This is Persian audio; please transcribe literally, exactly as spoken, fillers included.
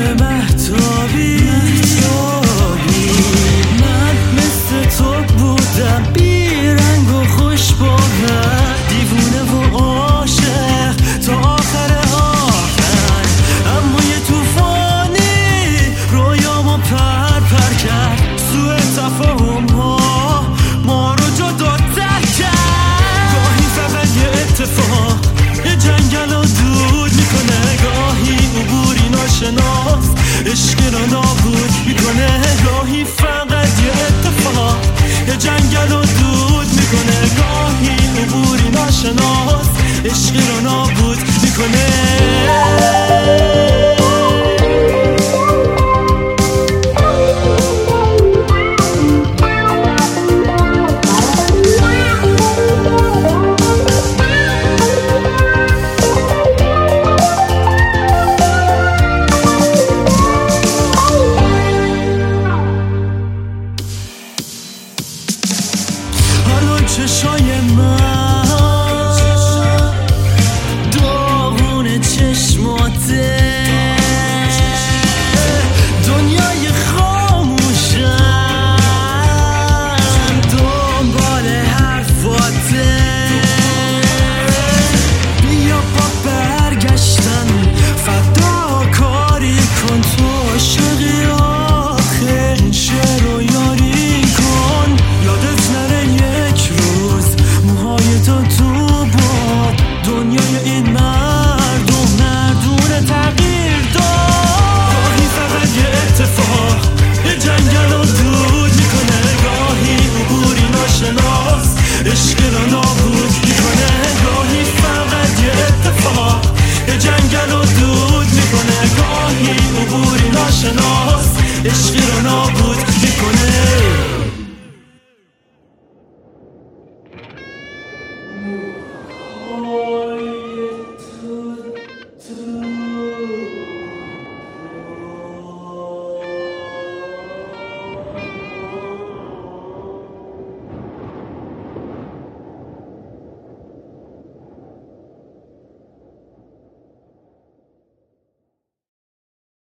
مهتابی من مثل تو بودم، بی رنگ و خوش باور، دیوونه و عاشق تا آخر آخر. اما یه توفانی رویامو پر پر کرد، سوء تفاهم ها ما رو جدا تر کرد. گاهی فقط یه اتفاق یه جنگل رو دود میکنه، گاهی عبوری ناشناس عشق رو نابود میکنه. گاهی فقط یه اتفاق یه جنگل رو دود میکنه، گاهی عبوری ناشناس عشق رو نابود میکنه.